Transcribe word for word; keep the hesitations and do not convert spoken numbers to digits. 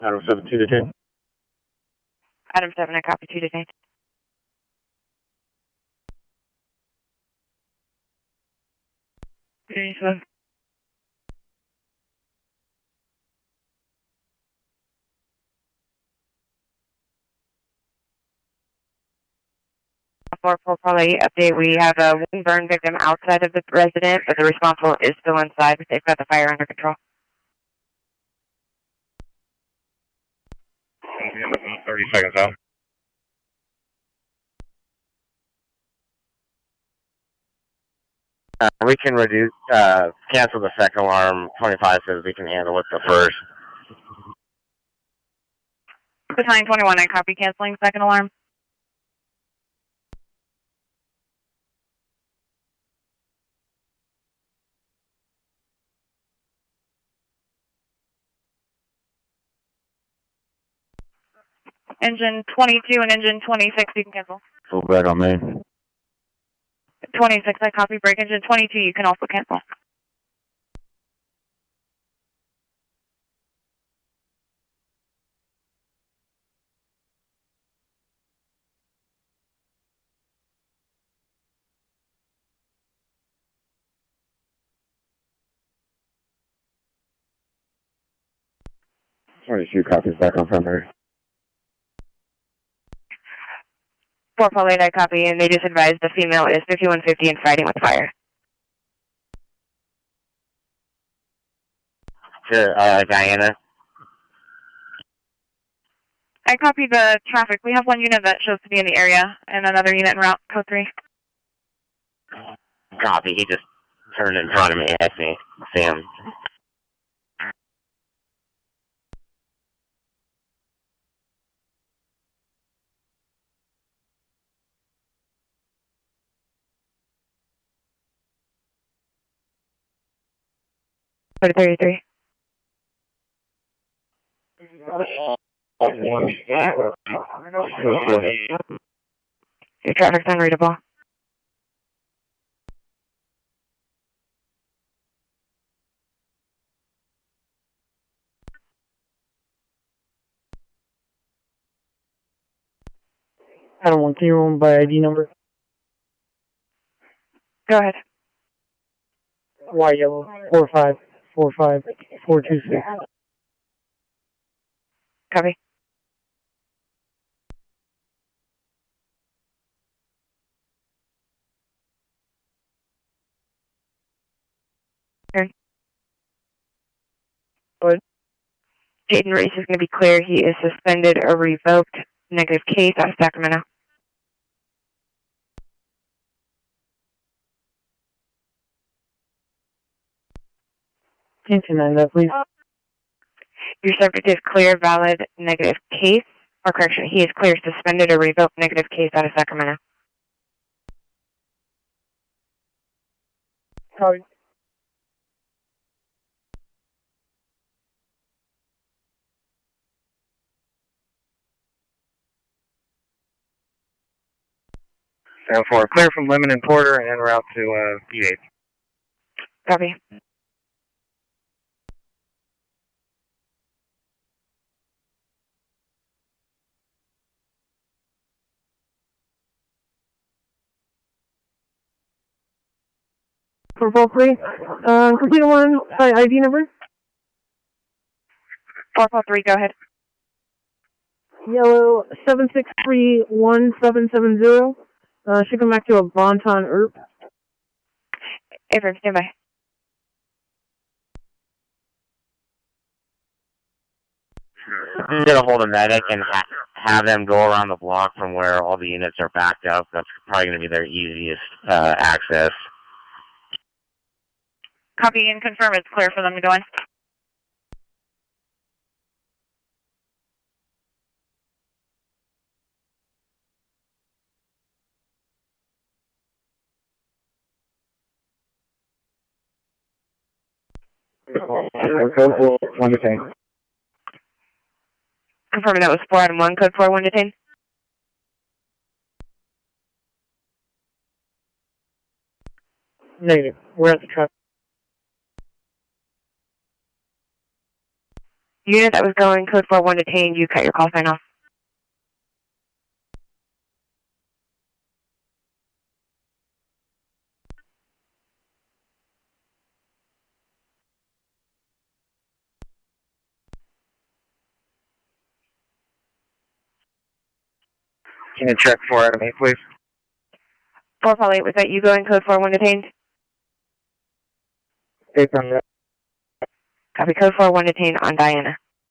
Adam seven, two detained. Adam seven, I copy, two detained. Three seven. four four probably update. We have a one burn victim outside of the resident, but the responsible is still inside, but they've got the fire under control. thirty seconds out. Uh, we can reduce, uh, cancel the second alarm. twenty-five says we can handle it the first. Battalion twenty-one, I copy, canceling second alarm. Engine twenty-two and engine twenty-six, you can cancel. Full break on me. twenty-six, I copy, break. Engine twenty-two, you can also cancel. twenty-two copies back on primary. four four eight, I copy, and they just advised the female is fifty-one fifty and fighting with fire. To, uh, Diana. I copy the traffic. We have one unit that shows to be in the area, and another unit en route, code three. Copy, he just turned in front of me. I see, see him. thirty-three. Your traffic's unreadable. I don't want to room by I D number. Go ahead. Y yellow four five four five four two six. Copy. Turn. What? Jaden Reese is going to be clear. He is suspended or revoked. Negative case out of Sacramento. Ten to nine, that please. Your subject is clear, valid, negative case, or correction, he is clear, suspended or revoked, negative case out of Sacramento. Copy. seven four, clear from Lemon and Porter and en route to uh, P eight. Copy. For both three, uh, complete one by I D number. four four three, go ahead. Yellow seven six three one seven seven zero. Uh, should come back to a Bonton E R P. Avery, stand by. I'm going to hold a medic and ha have them go around the block from where all the units are backed up. That's probably going to be their easiest uh, access. Copy and confirm it's clear for them to go in. One detained. Confirming that was four Adam one, code four, one detained. Negative. We're at the truck. Unit that was going code four one detained, you cut your call sign off. Can you check four out of me, please? four five eight, was that you going code four one detained? Based on that. Copy, code four one detained on Diana.